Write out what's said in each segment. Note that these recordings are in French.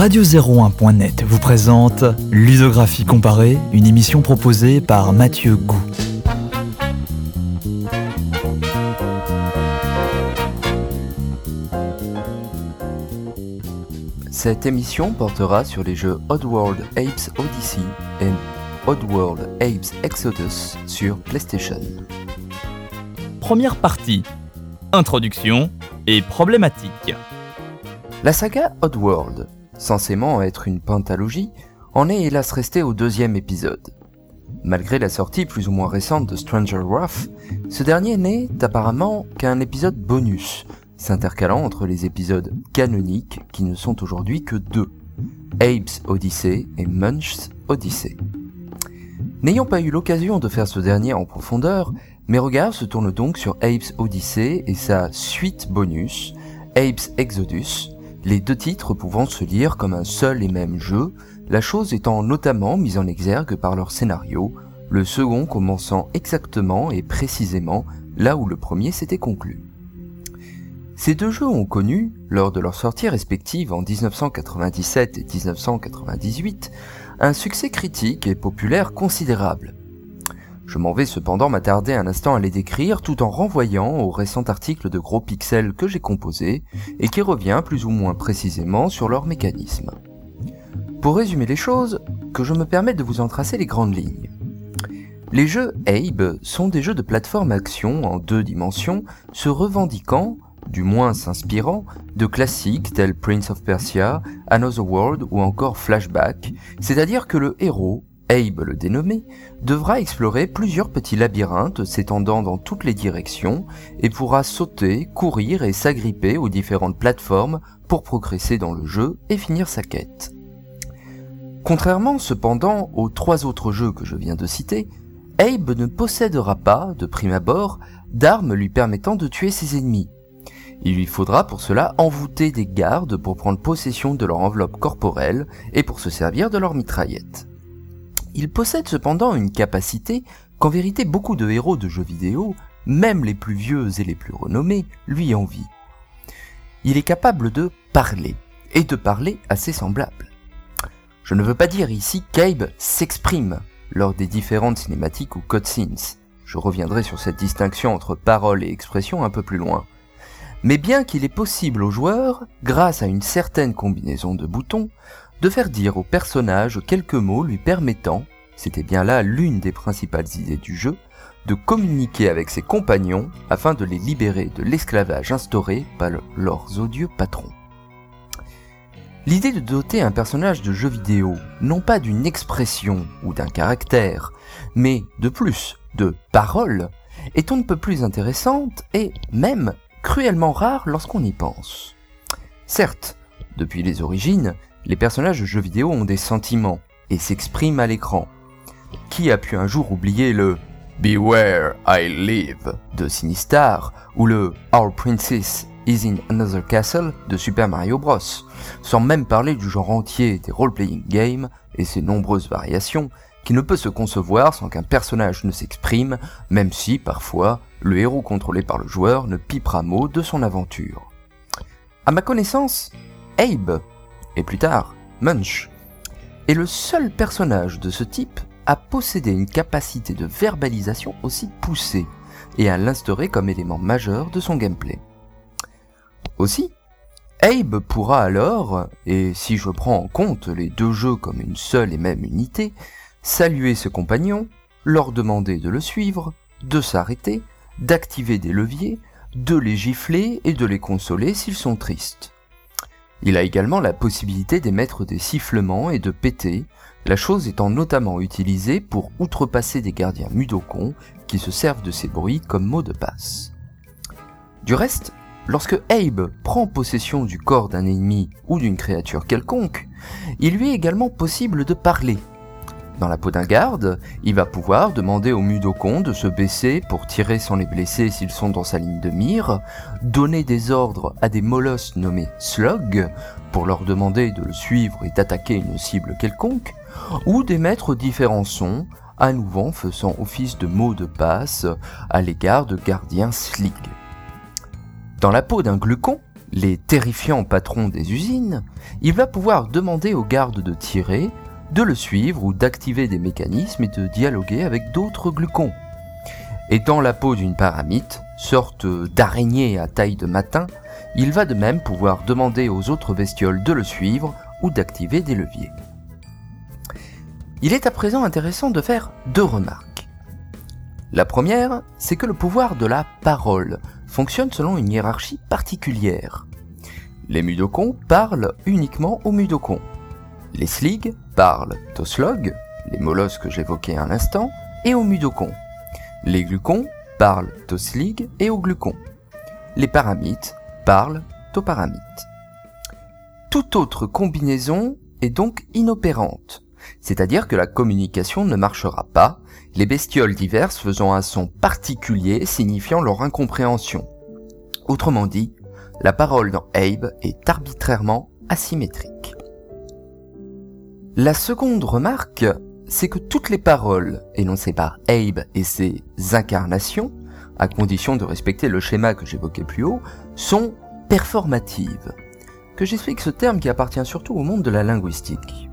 Radio01.net vous présente Ludographie comparée, une émission proposée par Mathieu Gou. Cette émission portera sur les jeux Oddworld Apes Odyssey et Oddworld Apes Exodus sur PlayStation. Première partie, introduction et problématique. La saga Oddworld, censément être une pentalogie, en est hélas restée au 2e épisode. Malgré la sortie plus ou moins récente de Stranger Wrath, ce dernier n'est apparemment qu'un épisode bonus, s'intercalant entre les épisodes canoniques qui ne sont aujourd'hui que 2, Apes Odyssey et Munch's Odyssey. N'ayant pas eu l'occasion de faire ce dernier en profondeur, mes regards se tournent donc sur Apes Odyssey et sa suite bonus, Apes Exodus, les 2 titres pouvant se lire comme un seul et même jeu, la chose étant notamment mise en exergue par leur scénario, le second commençant exactement et précisément là où le premier s'était conclu. Ces 2 jeux ont connu, lors de leur sortie respective en 1997 et 1998, un succès critique et populaire considérable. Je m'en vais cependant m'attarder un instant à les décrire tout en renvoyant au récent article de Gros Pixel que j'ai composé et qui revient plus ou moins précisément sur leur mécanisme. Pour résumer les choses, que je me permette de vous en tracer les grandes lignes. Les jeux Abe sont des jeux de plateforme action en 2 dimensions se revendiquant, du moins s'inspirant, de classiques tels Prince of Persia, Another World ou encore Flashback, c'est-à-dire que le héros, Abe le dénommé, devra explorer plusieurs petits labyrinthes s'étendant dans toutes les directions et pourra sauter, courir et s'agripper aux différentes plateformes pour progresser dans le jeu et finir sa quête. Contrairement cependant aux 3 autres jeux que je viens de citer, Abe ne possédera pas, de prime abord, d'armes lui permettant de tuer ses ennemis. Il lui faudra pour cela envoûter des gardes pour prendre possession de leur enveloppe corporelle et pour se servir de leur mitraillette. Il possède cependant une capacité qu'en vérité beaucoup de héros de jeux vidéo, même les plus vieux et les plus renommés, lui envient. Il est capable de parler, et de parler assez semblable. Je ne veux pas dire ici qu'Abe s'exprime lors des différentes cinématiques ou cutscenes. Je reviendrai sur cette distinction entre parole et expression un peu plus loin. Mais bien qu'il est possible aux joueurs, grâce à une certaine combinaison de boutons, de faire dire au personnage quelques mots lui permettant, c'était bien là l'une des principales idées du jeu, de communiquer avec ses compagnons afin de les libérer de l'esclavage instauré par leurs odieux patrons. L'idée de doter un personnage de jeu vidéo, non pas d'une expression ou d'un caractère, mais de plus, de paroles, est on ne peut plus intéressante et même cruellement rare lorsqu'on y pense. Certes, depuis les origines, les personnages de jeux vidéo ont des sentiments et s'expriment à l'écran. Qui a pu un jour oublier le « Beware I live » de Sinistar ou le « Our Princess is in Another Castle » de Super Mario Bros, sans même parler du genre entier des role-playing games et ses nombreuses variations qui ne peut se concevoir sans qu'un personnage ne s'exprime, même si, parfois, le héros contrôlé par le joueur ne pipera mot de son aventure. À ma connaissance, Abe, et plus tard, Munch, est le seul personnage de ce type à posséder une capacité de verbalisation aussi poussée et à l'instaurer comme élément majeur de son gameplay. Aussi, Abe pourra alors, et si je prends en compte les 2 jeux comme une seule et même unité, saluer ses compagnons, leur demander de le suivre, de s'arrêter, d'activer des leviers, de les gifler et de les consoler s'ils sont tristes. Il a également la possibilité d'émettre des sifflements et de péter, la chose étant notamment utilisée pour outrepasser des gardiens mudokons qui se servent de ces bruits comme mot de passe. Du reste, lorsque Abe prend possession du corps d'un ennemi ou d'une créature quelconque, il lui est également possible de parler. Dans la peau d'un garde, il va pouvoir demander aux mudokons de se baisser pour tirer sans les blesser s'ils sont dans sa ligne de mire, donner des ordres à des molosses nommés slugs pour leur demander de le suivre et d'attaquer une cible quelconque, ou d'émettre différents sons, à nouveau faisant office de mots de passe à l'égard de gardiens slig. Dans la peau d'un glucon, les terrifiants patrons des usines, il va pouvoir demander aux gardes de tirer, de le suivre ou d'activer des mécanismes et de dialoguer avec d'autres glucons. Et dans la peau d'une paramite, sorte d'araignée à taille de mâtin, il va de même pouvoir demander aux autres bestioles de le suivre ou d'activer des leviers. Il est à présent intéressant de faire 2 remarques. La première, c'est que le pouvoir de la parole fonctionne selon une hiérarchie particulière. Les mudokons parlent uniquement aux mudokons. Les sligs parlent aux slogs, les molosses que j'évoquais à l'instant, et aux mudokons. Les glucons parlent aux sligs et aux glucons. Les paramites parlent aux paramites. Toute autre combinaison est donc inopérante, c'est-à-dire que la communication ne marchera pas, les bestioles diverses faisant un son particulier signifiant leur incompréhension. Autrement dit, la parole dans Abe est arbitrairement asymétrique. La seconde remarque, c'est que toutes les paroles énoncées par Abe et ses incarnations, à condition de respecter le schéma que j'évoquais plus haut, sont performatives. Que j'explique ce terme qui appartient surtout au monde de la linguistique.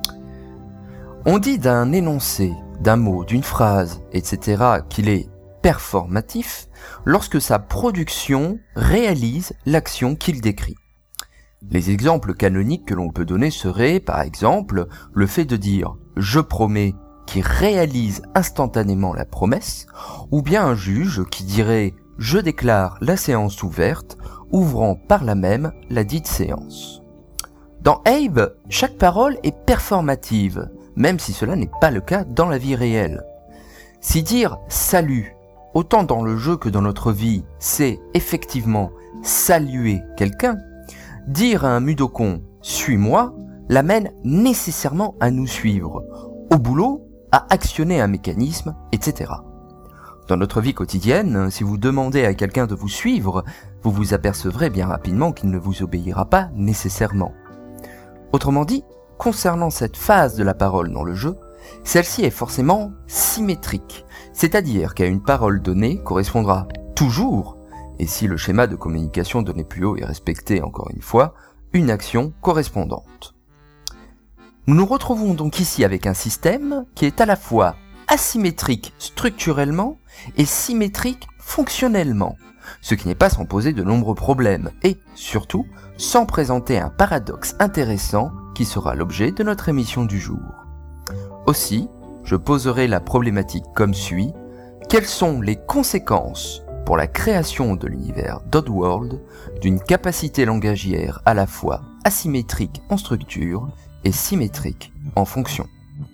On dit d'un énoncé, d'un mot, d'une phrase, etc. qu'il est performatif lorsque sa production réalise l'action qu'il décrit. Les exemples canoniques que l'on peut donner seraient, par exemple, le fait de dire « je promets » qui réalise instantanément la promesse, ou bien un juge qui dirait « je déclare la séance ouverte », ouvrant par là même la dite séance. Dans Abe, chaque parole est performative, même si cela n'est pas le cas dans la vie réelle. Si dire « salut », autant dans le jeu que dans notre vie, c'est effectivement saluer quelqu'un, dire à un mudokon « suis-moi » l'amène nécessairement à nous suivre, au boulot, à actionner un mécanisme, etc. Dans notre vie quotidienne, si vous demandez à quelqu'un de vous suivre, vous vous apercevrez bien rapidement qu'il ne vous obéira pas nécessairement. Autrement dit, concernant cette phase de la parole dans le jeu, celle-ci est forcément symétrique, c'est-à-dire qu'à une parole donnée correspondra toujours, et si le schéma de communication donné plus haut est respecté encore une fois, une action correspondante. Nous nous retrouvons donc ici avec un système qui est à la fois asymétrique structurellement et symétrique fonctionnellement, ce qui n'est pas sans poser de nombreux problèmes et, surtout, sans présenter un paradoxe intéressant qui sera l'objet de notre émission du jour. Aussi, je poserai la problématique comme suit: quelles sont les conséquences pour la création de l'univers d'Oddworld d'une capacité langagière à la fois asymétrique en structure et symétrique en fonction?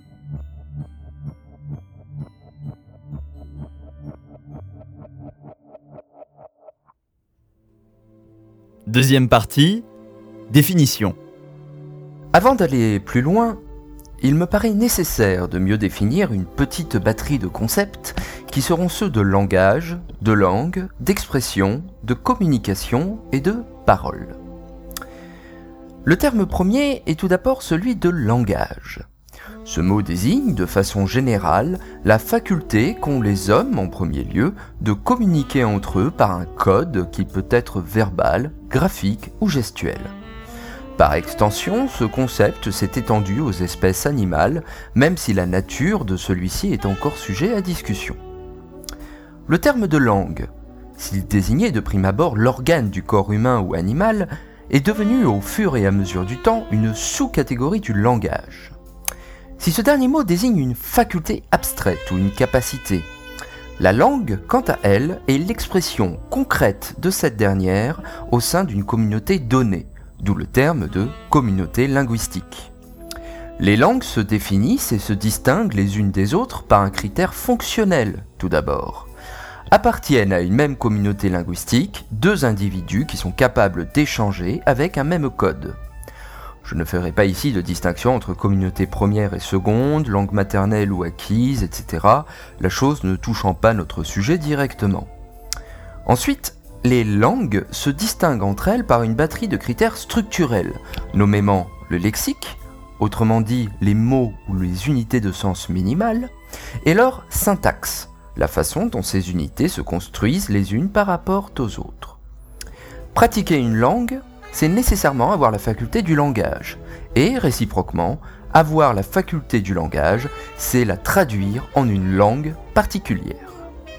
Deuxième partie, définition. Avant d'aller plus loin, il me paraît nécessaire de mieux définir une petite batterie de concepts qui seront ceux de langage, de langue, d'expression, de communication et de parole. Le terme premier est tout d'abord celui de langage. Ce mot désigne, de façon générale, la faculté qu'ont les hommes, en premier lieu, de communiquer entre eux par un code qui peut être verbal, graphique ou gestuel. Par extension, ce concept s'est étendu aux espèces animales, même si la nature de celui-ci est encore sujet à discussion. Le terme de langue, s'il désignait de prime abord l'organe du corps humain ou animal, est devenu au fur et à mesure du temps une sous-catégorie du langage. Si ce dernier mot désigne une faculté abstraite ou une capacité, la langue, quant à elle, est l'expression concrète de cette dernière au sein d'une communauté donnée, d'où le terme de communauté linguistique. Les langues se définissent et se distinguent les unes des autres par un critère fonctionnel, tout d'abord. Appartiennent à une même communauté linguistique deux individus qui sont capables d'échanger avec un même code. Je ne ferai pas ici de distinction entre communauté première et seconde, langue maternelle ou acquise, etc., la chose ne touchant pas notre sujet directement. Ensuite, les langues se distinguent entre elles par une batterie de critères structurels, nommément le lexique, autrement dit les mots ou les unités de sens minimales, et leur syntaxe, la façon dont ces unités se construisent les unes par rapport aux autres. Pratiquer une langue c'est nécessairement avoir la faculté du langage. Et réciproquement, avoir la faculté du langage, c'est la traduire en une langue particulière.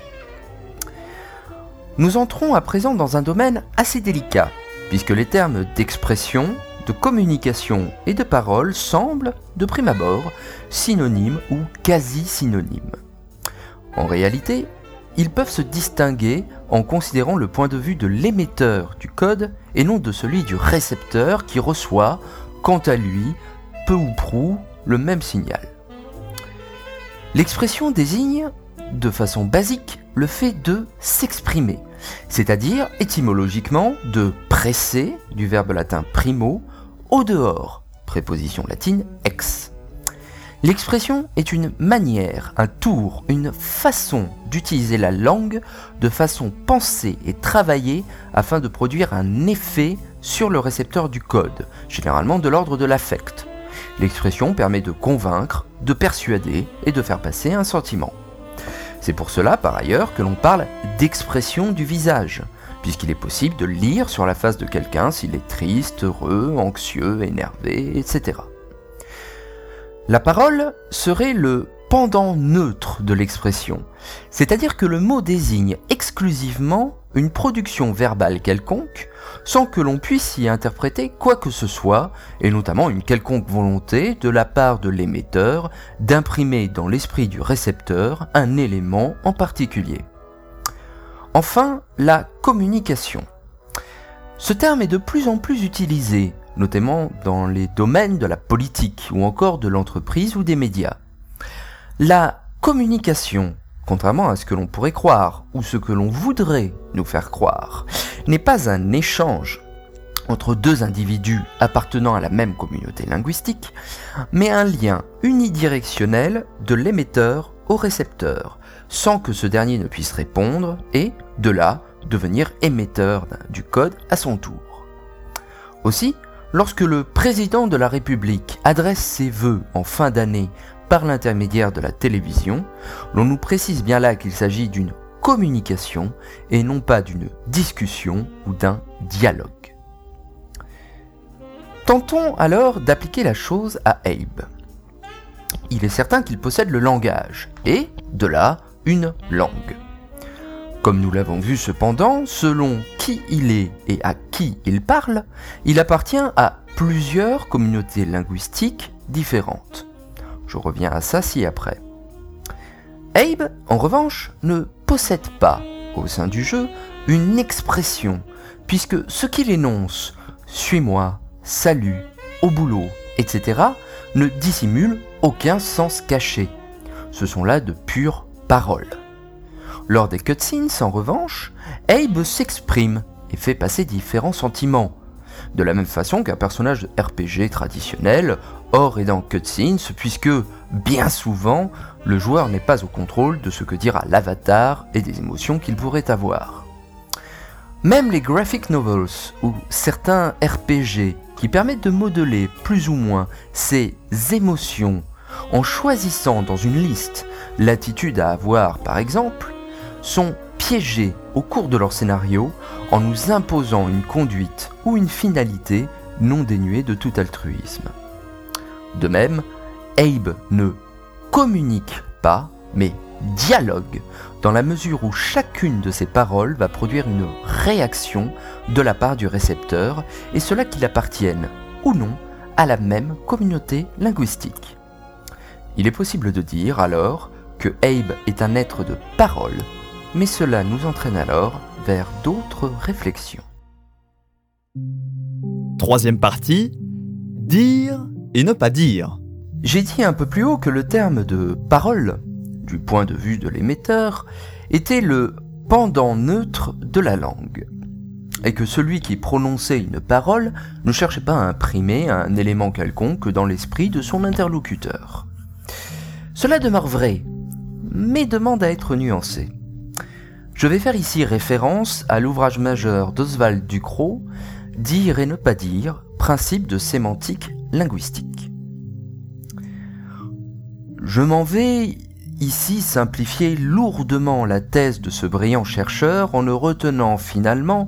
Nous entrons à présent dans un domaine assez délicat, puisque les termes d'expression, de communication et de parole semblent, de prime abord, synonymes ou quasi-synonymes. En réalité, ils peuvent se distinguer en considérant le point de vue de l'émetteur du code et non de celui du récepteur qui reçoit, quant à lui, peu ou prou, le même signal. L'expression désigne, de façon basique, le fait de s'exprimer, c'est-à-dire étymologiquement de presser, du verbe latin primo, au dehors, préposition latine ex. L'expression est une manière, un tour, une façon d'utiliser la langue de façon pensée et travaillée afin de produire un effet sur le récepteur du code, généralement de l'ordre de l'affect. L'expression permet de convaincre, de persuader et de faire passer un sentiment. C'est pour cela, par ailleurs, que l'on parle d'expression du visage, puisqu'il est possible de lire sur la face de quelqu'un s'il est triste, heureux, anxieux, énervé, etc. La parole serait le pendant neutre de l'expression, c'est-à-dire que le mot désigne exclusivement une production verbale quelconque, sans que l'on puisse y interpréter quoi que ce soit, et notamment une quelconque volonté de la part de l'émetteur d'imprimer dans l'esprit du récepteur un élément en particulier. Enfin, la communication. Ce terme est de plus en plus utilisé, notamment dans les domaines de la politique ou encore de l'entreprise ou des médias. La communication, contrairement à ce que l'on pourrait croire ou ce que l'on voudrait nous faire croire, n'est pas un échange entre deux individus appartenant à la même communauté linguistique, mais un lien unidirectionnel de l'émetteur au récepteur, sans que ce dernier ne puisse répondre et, de là, devenir émetteur du code à son tour. Aussi, lorsque le président de la République adresse ses vœux en fin d'année par l'intermédiaire de la télévision, l'on nous précise bien là qu'il s'agit d'une communication et non pas d'une discussion ou d'un dialogue. Tentons alors d'appliquer la chose à Abe. Il est certain qu'il possède le langage et, de là, une langue. Comme nous l'avons vu cependant, selon qui il est et à qui il parle, il appartient à plusieurs communautés linguistiques différentes. Je reviens à ça ci-après. Abe, en revanche, ne possède pas, au sein du jeu, une expression, puisque ce qu'il énonce, « suis-moi »,« salut »,« au boulot », etc., ne dissimule aucun sens caché. Ce sont là de pures paroles. Lors des cutscenes, en revanche, Abe s'exprime et fait passer différents sentiments, de la même façon qu'un personnage de RPG traditionnel, hors et dans cutscenes, puisque, bien souvent, le joueur n'est pas au contrôle de ce que dira l'avatar et des émotions qu'il pourrait avoir. Même les graphic novels ou certains RPG qui permettent de modeler plus ou moins ces émotions en choisissant dans une liste l'attitude à avoir par exemple, sont piégés au cours de leur scénario en nous imposant une conduite ou une finalité non dénuée de tout altruisme. De même, Abe ne communique pas, mais dialogue, dans la mesure où chacune de ses paroles va produire une réaction de la part du récepteur, et cela qu'il appartienne ou non à la même communauté linguistique. Il est possible de dire alors que Abe est un être de parole, mais cela nous entraîne alors vers d'autres réflexions. Troisième partie, dire et ne pas dire. J'ai dit un peu plus haut que le terme de parole, du point de vue de l'émetteur, était le pendant neutre de la langue, et que celui qui prononçait une parole ne cherchait pas à imprimer un élément quelconque dans l'esprit de son interlocuteur. Cela demeure vrai, mais demande à être nuancé. Je vais faire ici référence à l'ouvrage majeur d'Oswald Ducrot, Dire et ne pas dire, principe de sémantique linguistique. Je m'en vais ici simplifier lourdement la thèse de ce brillant chercheur en ne retenant finalement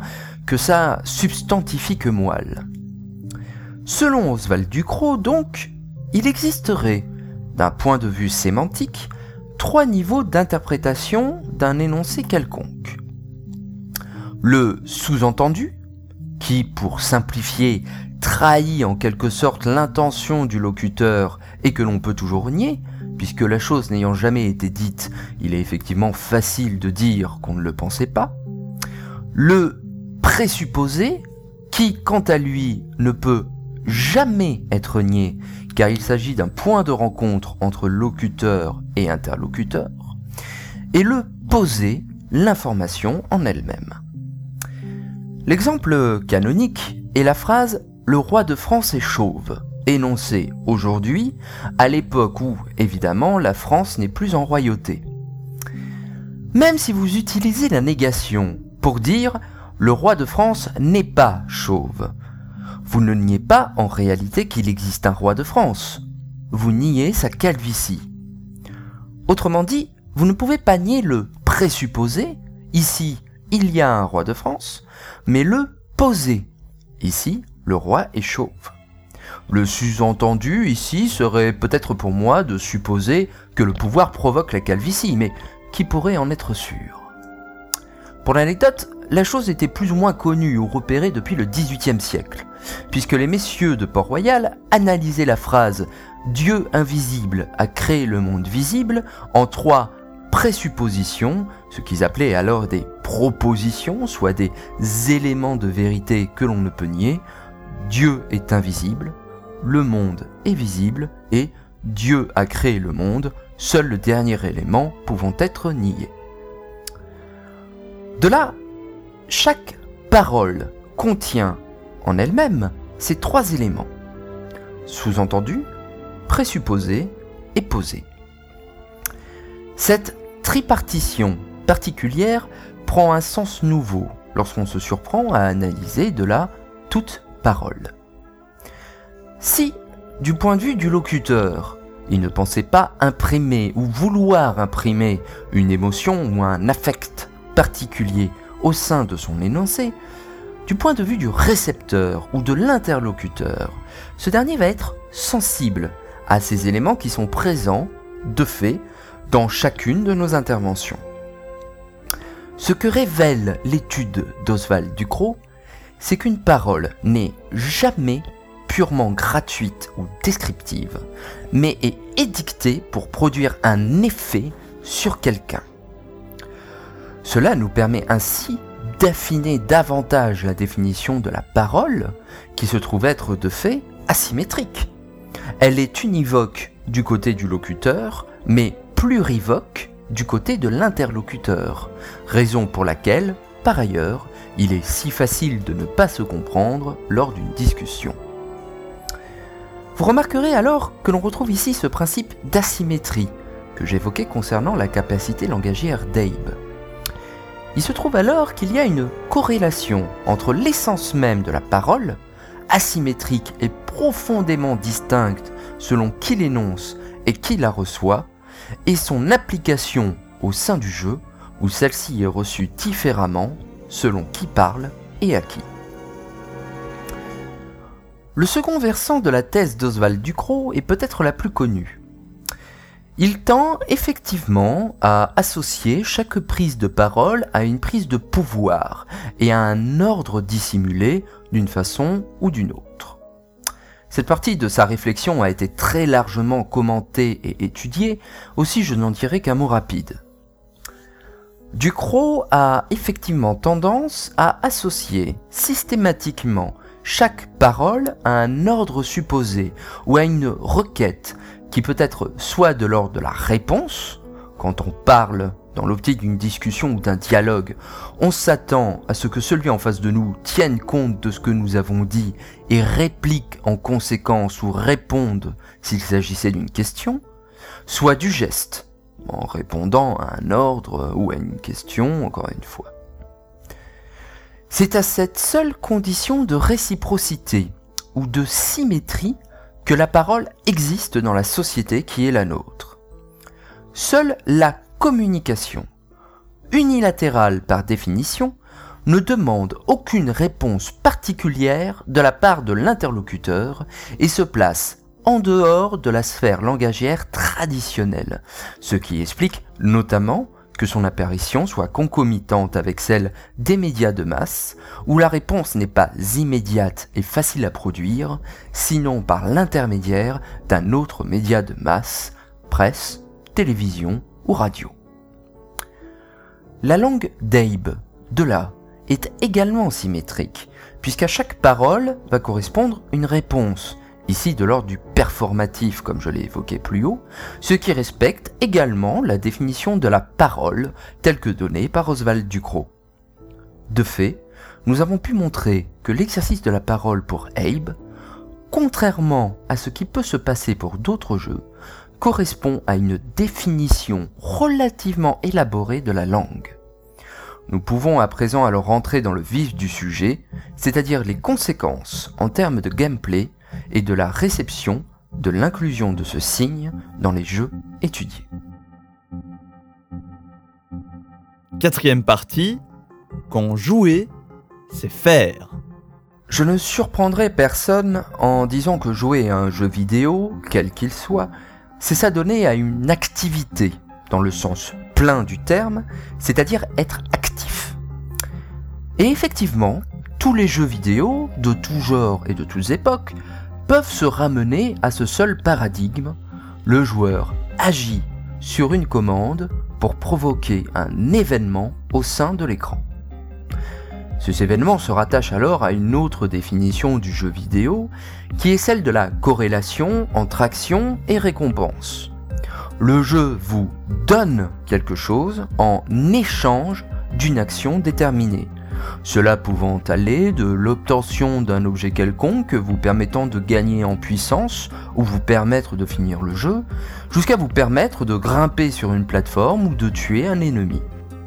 que ça substantifie que moelle. Selon Oswald Ducrot, donc, il existerait, d'un point de vue sémantique, 3 niveaux d'interprétation d'un énoncé quelconque. Le sous-entendu, qui, pour simplifier, trahit en quelque sorte l'intention du locuteur et que l'on peut toujours nier, puisque la chose n'ayant jamais été dite, il est effectivement facile de dire qu'on ne le pensait pas. Le présupposé, qui, quant à lui, ne peut jamais être nié, car il s'agit d'un point de rencontre entre locuteur et interlocuteur. Et le posé, l'information en elle-même. L'exemple canonique est la phrase « Le roi de France est chauve », énoncée aujourd'hui, à l'époque où, évidemment, la France n'est plus en royauté. Même si vous utilisez la négation pour dire « Le roi de France n'est pas chauve », vous ne niez pas en réalité qu'il existe un roi de France. Vous niez sa calvitie. Autrement dit, vous ne pouvez pas nier le présupposé, ici, il y a un roi de France, mais le posé, ici, le roi est chauve. Le sous-entendu, ici, serait peut-être pour moi de supposer que le pouvoir provoque la calvitie, mais qui pourrait en être sûr? Pour l'anecdote, la chose était plus ou moins connue ou repérée depuis le XVIIIe siècle, puisque les messieurs de Port-Royal analysaient la phrase « Dieu invisible a créé le monde visible » en 3 présuppositions, ce qu'ils appelaient alors des propositions, soit des éléments de vérité que l'on ne peut nier. Dieu est invisible, le monde est visible et Dieu a créé le monde, seul le dernier élément pouvant être nié. De là, chaque parole contient en elle-même ces 3 éléments. Sous-entendu, présupposé et posé. Cette tripartition particulière prend un sens nouveau lorsqu'on se surprend à analyser de là toute parole. Si, du point de vue du locuteur, il ne pensait pas imprimer ou vouloir imprimer une émotion ou un affect particulier au sein de son énoncé, du point de vue du récepteur ou de l'interlocuteur, ce dernier va être sensible à ces éléments qui sont présents, de fait, dans chacune de nos interventions. Ce que révèle l'étude d'Oswald Ducrot, c'est qu'une parole n'est jamais purement gratuite ou descriptive, mais est édictée pour produire un effet sur quelqu'un. Cela nous permet ainsi d'affiner davantage la définition de la parole, qui se trouve être de fait asymétrique. Elle est univoque du côté du locuteur, mais plurivoque du côté de l'interlocuteur, raison pour laquelle, par ailleurs, il est si facile de ne pas se comprendre lors d'une discussion. Vous remarquerez alors que l'on retrouve ici ce principe d'asymétrie que j'évoquais concernant la capacité langagière d'Abe. Il se trouve alors qu'il y a une corrélation entre l'essence même de la parole, asymétrique et profondément distincte selon qui l'énonce et qui la reçoit, et son application au sein du jeu, où celle-ci est reçue différemment selon qui parle et à qui. Le second versant de la thèse d'Oswald Ducrot est peut-être la plus connue. Il tend effectivement à associer chaque prise de parole à une prise de pouvoir et à un ordre dissimulé d'une façon ou d'une autre. Cette partie de sa réflexion a été très largement commentée et étudiée, aussi je n'en dirai qu'un mot rapide. Ducrot a effectivement tendance à associer systématiquement chaque parole à un ordre supposé ou à une requête qui peut être soit de l'ordre de la réponse, quand on parle dans l'optique d'une discussion ou d'un dialogue, on s'attend à ce que celui en face de nous tienne compte de ce que nous avons dit et réplique en conséquence ou réponde s'il s'agissait d'une question, soit du geste, en répondant à un ordre ou à une question, encore une fois. C'est à cette seule condition de réciprocité ou de symétrie que la parole existe dans la société qui est la nôtre. Seule la communication, unilatérale par définition, ne demande aucune réponse particulière de la part de l'interlocuteur et se place en dehors de la sphère langagière traditionnelle, ce qui explique notamment que son apparition soit concomitante avec celle des médias de masse, où la réponse n'est pas immédiate et facile à produire, sinon par l'intermédiaire d'un autre média de masse, presse, télévision ou radio. La langue d'Abe, de là, est également symétrique, puisqu'à chaque parole va correspondre une réponse, ici de l'ordre du performatif comme je l'ai évoqué plus haut, ce qui respecte également la définition de la parole telle que donnée par Oswald Ducrot. De fait, nous avons pu montrer que l'exercice de la parole pour Abe, contrairement à ce qui peut se passer pour d'autres jeux, correspond à une définition relativement élaborée de la langue. Nous pouvons à présent alors rentrer dans le vif du sujet, c'est-à-dire les conséquences en termes de gameplay et de la réception de l'inclusion de ce signe dans les jeux étudiés. Quatrième partie, quand jouer, c'est faire. Je ne surprendrai personne en disant que jouer à un jeu vidéo, quel qu'il soit, c'est s'adonner à une activité, dans le sens plein du terme, c'est-à-dire être actif. Et effectivement, tous les jeux vidéo, de tout genre et de toutes époques, peuvent se ramener à ce seul paradigme, le joueur agit sur une commande pour provoquer un événement au sein de l'écran. Cet événement se rattache alors à une autre définition du jeu vidéo, qui est celle de la corrélation entre action et récompense. Le jeu vous donne quelque chose en échange d'une action déterminée. Cela pouvant aller de l'obtention d'un objet quelconque vous permettant de gagner en puissance ou vous permettre de finir le jeu, jusqu'à vous permettre de grimper sur une plateforme ou de tuer un ennemi.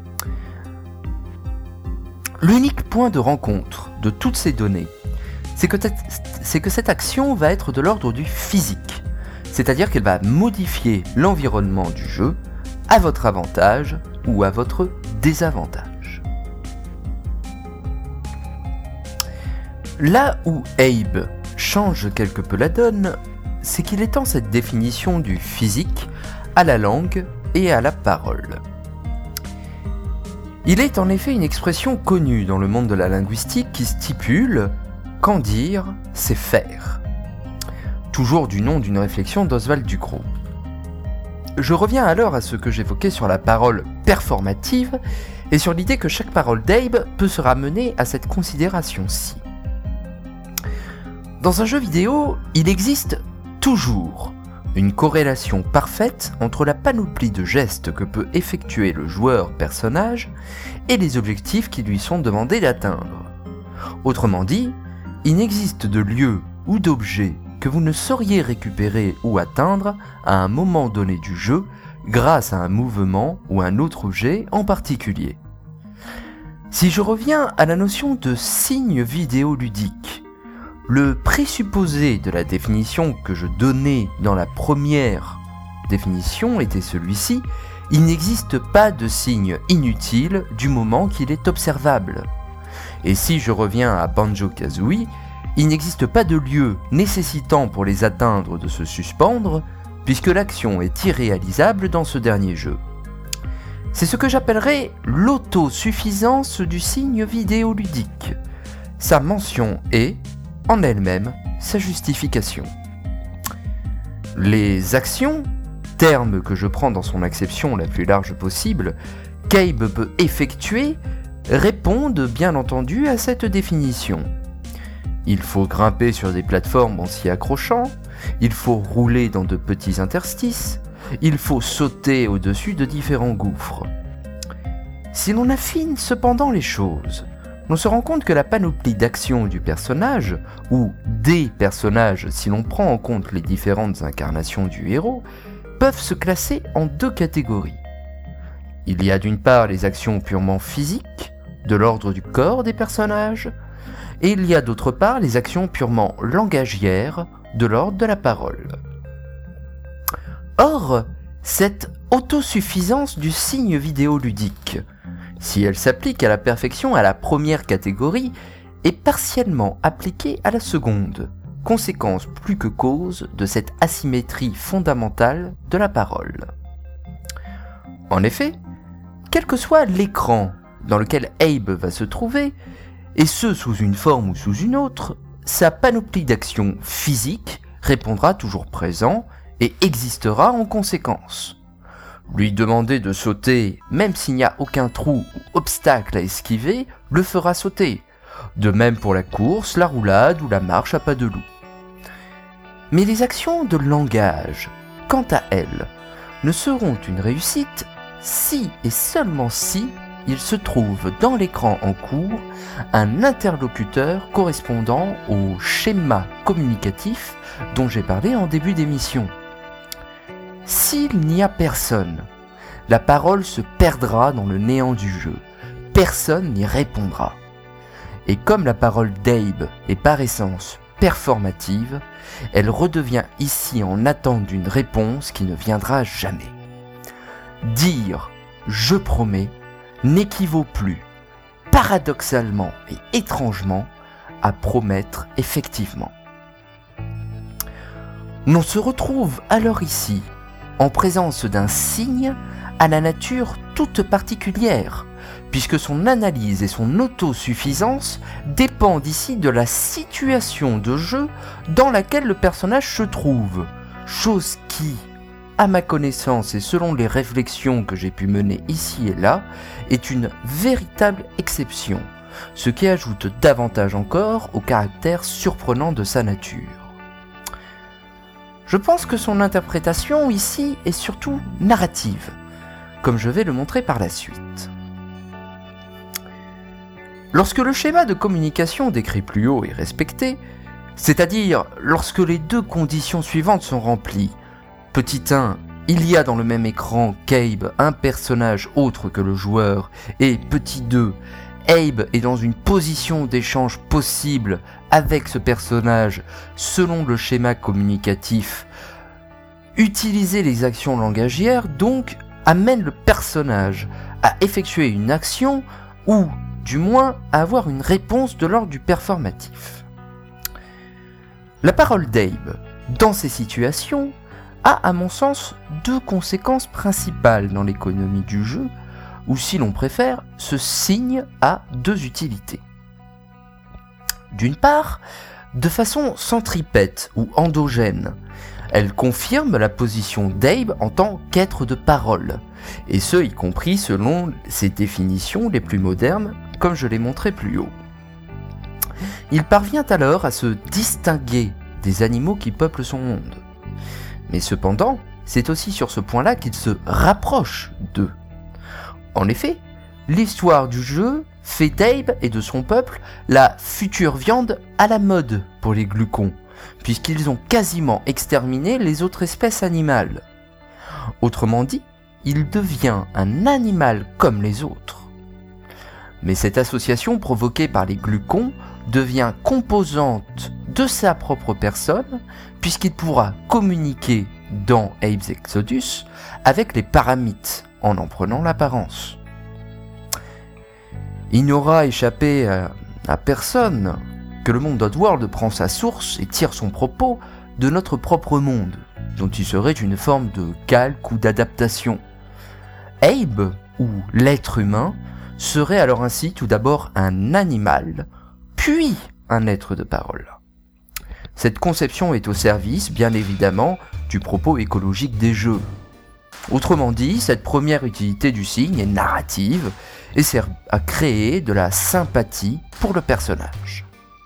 L'unique point de rencontre de toutes ces données, c'est que cette action va être de l'ordre du physique, c'est-à-dire qu'elle va modifier l'environnement du jeu à votre avantage ou à votre désavantage. Là où Abe change quelque peu la donne, c'est qu'il étend cette définition du physique à la langue et à la parole. Il est en effet une expression connue dans le monde de la linguistique qui stipule « qu'en dire, c'est faire », toujours du nom d'une réflexion d'Oswald Ducrot. Je reviens alors à ce que j'évoquais sur la parole performative et sur l'idée que chaque parole d'Abe peut se ramener à cette considération-ci. Dans un jeu vidéo, il existe toujours une corrélation parfaite entre la panoplie de gestes que peut effectuer le joueur-personnage et les objectifs qui lui sont demandés d'atteindre. Autrement dit, il n'existe de lieu ou d'objet que vous ne sauriez récupérer ou atteindre à un moment donné du jeu grâce à un mouvement ou un autre objet en particulier. Si je reviens à la notion de signe vidéoludique, le présupposé de la définition que je donnais dans la première définition était celui-ci, il n'existe pas de signe inutile du moment qu'il est observable. Et si je reviens à Banjo-Kazooie, il n'existe pas de lieu nécessitant pour les atteindre de se suspendre, puisque l'action est irréalisable dans ce dernier jeu. C'est ce que j'appellerais l'autosuffisance du signe vidéoludique. Sa mention est, en elle-même, sa justification. Les actions, terme que je prends dans son acception la plus large possible, qu'Abe peut effectuer, répondent bien entendu à cette définition. Il faut grimper sur des plateformes en s'y accrochant, il faut rouler dans de petits interstices, il faut sauter au-dessus de différents gouffres. Si l'on affine cependant les choses, on se rend compte que la panoplie d'actions du personnage, ou des personnages si l'on prend en compte les différentes incarnations du héros, peuvent se classer en deux catégories. Il y a d'une part les actions purement physiques, de l'ordre du corps des personnages, et il y a d'autre part les actions purement langagières, de l'ordre de la parole. Or, cette autosuffisance du signe vidéoludique, si elle s'applique à la perfection à la première catégorie, est partiellement appliquée à la seconde, conséquence plus que cause de cette asymétrie fondamentale de la parole. En effet, quel que soit l'écran dans lequel Abe va se trouver, et ce sous une forme ou sous une autre, sa panoplie d'actions physiques répondra toujours présent et existera en conséquence. Lui demander de sauter, même s'il n'y a aucun trou ou obstacle à esquiver, le fera sauter. De même pour la course, la roulade ou la marche à pas de loup. Mais les actions de langage, quant à elles, ne seront une réussite si et seulement si il se trouve dans l'écran en cours un interlocuteur correspondant au schéma communicatif dont j'ai parlé en début d'émission. S'il n'y a personne, la parole se perdra dans le néant du jeu. Personne n'y répondra. Et comme la parole d'Abe est par essence performative, elle redevient ici en attente d'une réponse qui ne viendra jamais. Dire « je promets » n'équivaut plus, paradoxalement et étrangement, à promettre effectivement. On se retrouve alors ici, en présence d'un signe à la nature toute particulière, puisque son analyse et son autosuffisance dépendent ici de la situation de jeu dans laquelle le personnage se trouve, chose qui, à ma connaissance et selon les réflexions que j'ai pu mener ici et là, est une véritable exception, ce qui ajoute davantage encore au caractère surprenant de sa nature. Je pense que son interprétation ici est surtout narrative, comme je vais le montrer par la suite. Lorsque le schéma de communication décrit plus haut est respecté, c'est-à-dire lorsque les deux conditions suivantes sont remplies, petit 1, il y a dans le même écran qu'Abe un personnage autre que le joueur, et petit 2, Abe est dans une position d'échange possible avec ce personnage selon le schéma communicatif. Utiliser les actions langagières donc amène le personnage à effectuer une action ou du moins à avoir une réponse de l'ordre du performatif. La parole d'Abe, dans ces situations, a à mon sens deux conséquences principales dans l'économie du jeu, ou si l'on préfère, ce signe a deux utilités. D'une part, de façon centripète ou endogène, elle confirme la position d'Abe en tant qu'être de parole, et ce y compris selon ses définitions les plus modernes, comme je l'ai montré plus haut. Il parvient alors à se distinguer des animaux qui peuplent son monde. Mais cependant, c'est aussi sur ce point-là qu'il se rapproche d'eux. En effet, l'histoire du jeu fait d'Abe et de son peuple la future viande à la mode pour les glucons, puisqu'ils ont quasiment exterminé les autres espèces animales. Autrement dit, il devient un animal comme les autres. Mais cette association provoquée par les glucons devient composante de sa propre personne, puisqu'il pourra communiquer dans Abe's Exodus avec les paramites, en prenant l'apparence. Il n'aura échappé à personne que le monde d'Oddworld prend sa source et tire son propos de notre propre monde, dont il serait une forme de calque ou d'adaptation. Abe, ou l'être humain, serait alors ainsi tout d'abord un animal, puis un être de parole. Cette conception est au service, bien évidemment, du propos écologique des jeux. Autrement dit, cette première utilité du signe est narrative et sert à créer de la sympathie pour le personnage.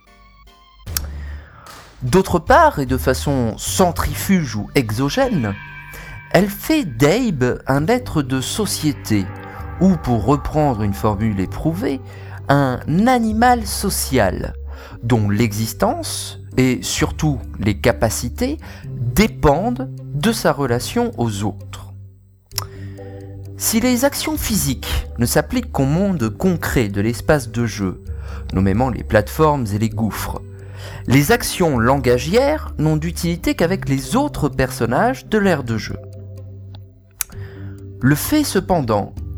D'autre part, et de façon centrifuge ou exogène, elle fait d'Abe un être de société, ou pour reprendre une formule éprouvée, un animal social, dont l'existence et surtout les capacités dépendent de sa relation aux autres. Si les actions physiques ne s'appliquent qu'au monde concret de l'espace de jeu, nommément les plateformes et les gouffres, les actions langagières n'ont d'utilité qu'avec les autres personnages de l'ère de jeu. Le fait cependant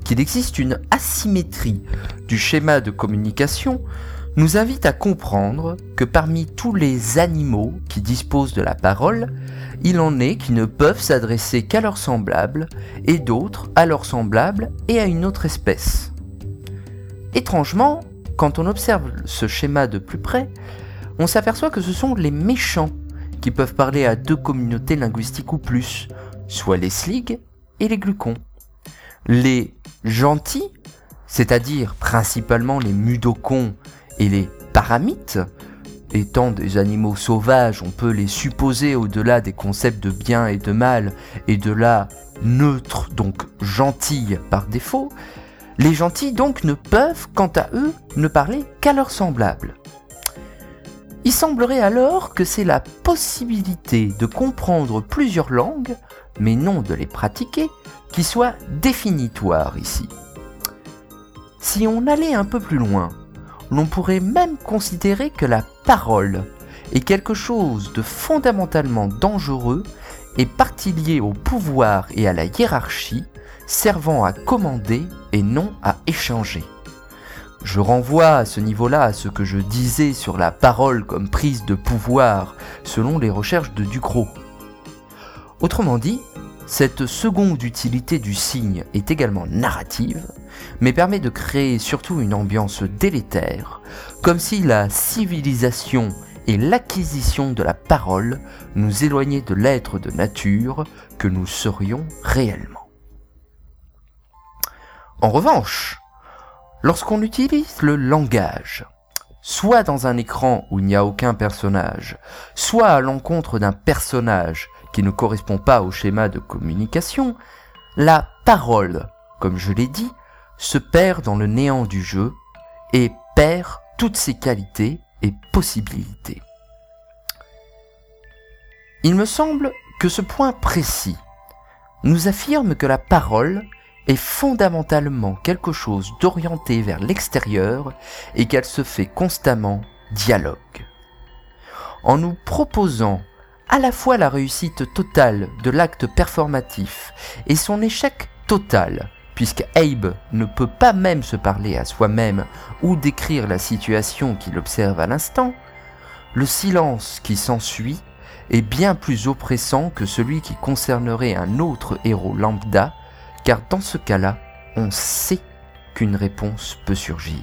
qu'il existe une asymétrie du schéma de communication nous invite à comprendre que parmi tous les animaux qui disposent de la parole, il en est qui ne peuvent s'adresser qu'à leurs semblables et d'autres à leurs semblables et à une autre espèce. Étrangement, quand on observe ce schéma de plus près, on s'aperçoit que ce sont les méchants qui peuvent parler à deux communautés linguistiques ou plus, soit les sligs et les glucons. Les gentils, c'est-à-dire principalement les mudokons et les paramites, étant des animaux sauvages, on peut les supposer au-delà des concepts de bien et de mal, et de là neutre, donc gentille par défaut, les gentils donc ne peuvent, quant à eux, ne parler qu'à leurs semblables. Il semblerait alors que c'est la possibilité de comprendre plusieurs langues, mais non de les pratiquer, qui soit définitoire ici. Si on allait un peu plus loin, l'on pourrait même considérer que la parole est quelque chose de fondamentalement dangereux et partie liée au pouvoir et à la hiérarchie, servant à commander et non à échanger. Je renvoie à ce niveau-là à ce que je disais sur la parole comme prise de pouvoir, selon les recherches de Ducrot. Autrement dit, cette seconde utilité du signe est également narrative, mais permet de créer surtout une ambiance délétère, comme si la civilisation et l'acquisition de la parole nous éloignaient de l'être de nature que nous serions réellement. En revanche, lorsqu'on utilise le langage, soit dans un écran où il n'y a aucun personnage, soit à l'encontre d'un personnage qui ne correspond pas au schéma de communication, la parole, comme je l'ai dit, se perd dans le néant du jeu et perd toutes ses qualités et possibilités. Il me semble que ce point précis nous affirme que la parole est fondamentalement quelque chose d'orienté vers l'extérieur et qu'elle se fait constamment dialogue. En nous proposant à la fois la réussite totale de l'acte performatif et son échec total, puisque Abe ne peut pas même se parler à soi-même ou décrire la situation qu'il observe à l'instant, le silence qui s'ensuit est bien plus oppressant que celui qui concernerait un autre héros lambda, car dans ce cas-là, on sait qu'une réponse peut surgir.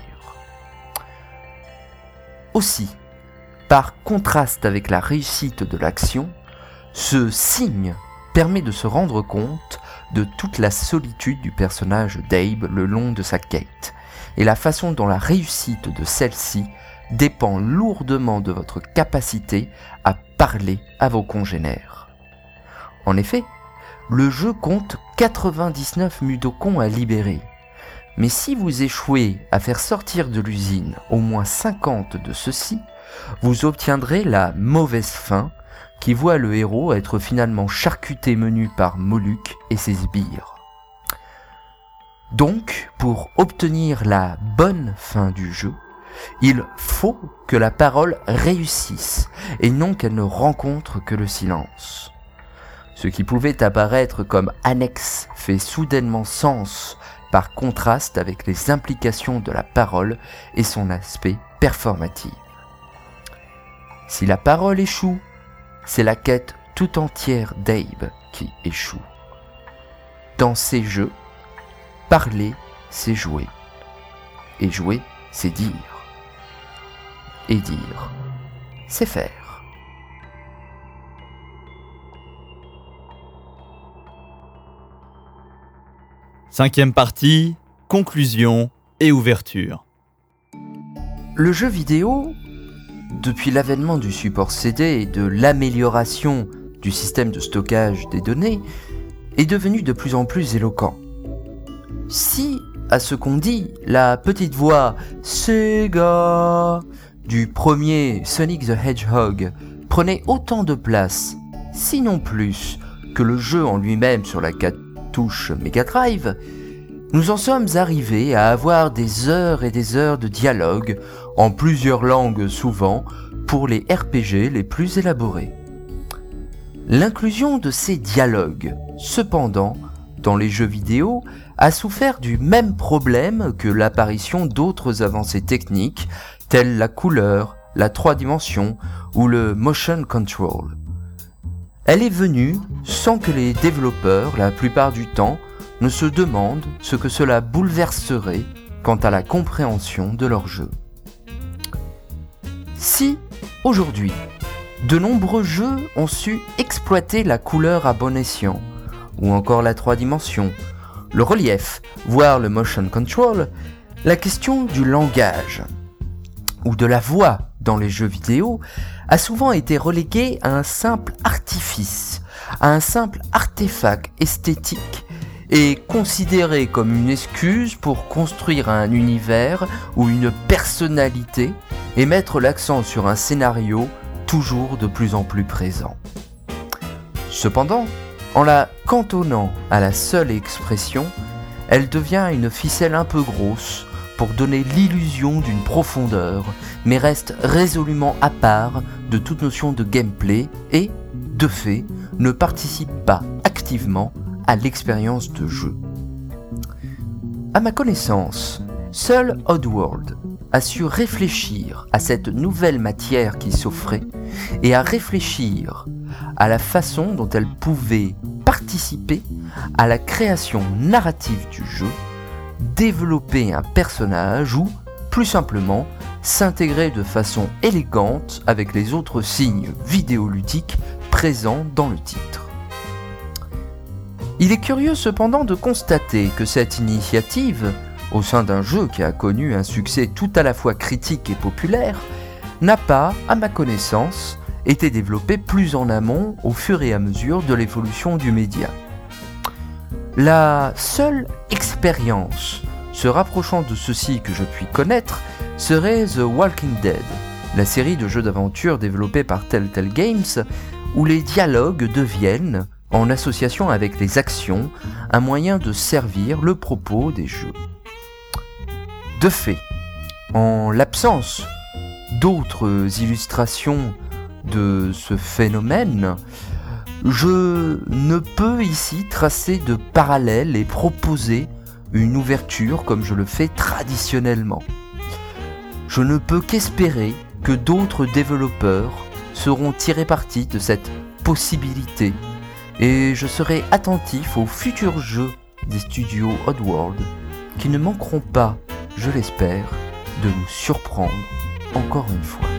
Aussi, par contraste avec la réussite de l'action, ce signe permet de se rendre compte de toute la solitude du personnage d'Abe le long de sa quête, et la façon dont la réussite de celle-ci dépend lourdement de votre capacité à parler à vos congénères. En effet, le jeu compte 99 mudokons à libérer, mais si vous échouez à faire sortir de l'usine au moins 50 de ceux-ci, vous obtiendrez la mauvaise fin qui voit le héros être finalement charcuté menu par Moluch et ses sbires. Donc, pour obtenir la bonne fin du jeu, il faut que la parole réussisse et non qu'elle ne rencontre que le silence. Ce qui pouvait apparaître comme annexe fait soudainement sens par contraste avec les implications de la parole et son aspect performatif. Si la parole échoue, c'est la quête tout entière d'Abe qui échoue. Dans ces jeux, parler, c'est jouer. Et jouer, c'est dire. Et dire, c'est faire. Cinquième partie, conclusion et ouverture. Le jeu vidéo, depuis l'avènement du support CD et de l'amélioration du système de stockage des données, est devenu de plus en plus éloquent. Si, à ce qu'on dit, la petite voix « Sega » du premier Sonic the Hedgehog prenait autant de place, sinon plus, que le jeu en lui-même sur la cartouche Mega Drive, nous en sommes arrivés à avoir des heures et des heures de dialogue, en plusieurs langues souvent, pour les RPG les plus élaborés. L'inclusion de ces dialogues, cependant, dans les jeux vidéo a souffert du même problème que l'apparition d'autres avancées techniques telles la couleur, la 3 dimensions ou le motion control. Elle est venue sans que les développeurs, la plupart du temps, ne se demandent ce que cela bouleverserait quant à la compréhension de leur jeu. Si, aujourd'hui, de nombreux jeux ont su exploiter la couleur à bon escient, ou encore la 3 dimensions, le relief, voire le motion control, la question du langage ou de la voix dans les jeux vidéo a souvent été reléguée à un simple artifice, à un simple artefact esthétique et considérée comme une excuse pour construire un univers ou une personnalité et mettre l'accent sur un scénario toujours de plus en plus présent. Cependant, en la cantonnant à la seule expression, elle devient une ficelle un peu grosse pour donner l'illusion d'une profondeur, mais reste résolument à part de toute notion de gameplay et, de fait, ne participe pas activement à l'expérience de jeu. À ma connaissance, seul Oddworld a su réfléchir à cette nouvelle matière qui s'offrait et à réfléchir à la façon dont elle pouvait participer à la création narrative du jeu, développer un personnage ou, plus simplement, s'intégrer de façon élégante avec les autres signes vidéoludiques présents dans le titre. Il est curieux cependant de constater que cette initiative, au sein d'un jeu qui a connu un succès tout à la fois critique et populaire, n'a pas, à ma connaissance, été développée plus en amont au fur et à mesure de l'évolution du média. La seule expérience se rapprochant de ceci que je puis connaître serait The Walking Dead, la série de jeux d'aventure développée par Telltale Games, où les dialogues deviennent, en association avec les actions, un moyen de servir le propos des jeux. De fait, en l'absence d'autres illustrations de ce phénomène, je ne peux ici tracer de parallèles et proposer une ouverture comme je le fais traditionnellement. Je ne peux qu'espérer que d'autres développeurs seront tirés parti de cette possibilité et je serai attentif aux futurs jeux des studios Oddworld qui ne manqueront pas, je l'espère, de nous surprendre encore une fois.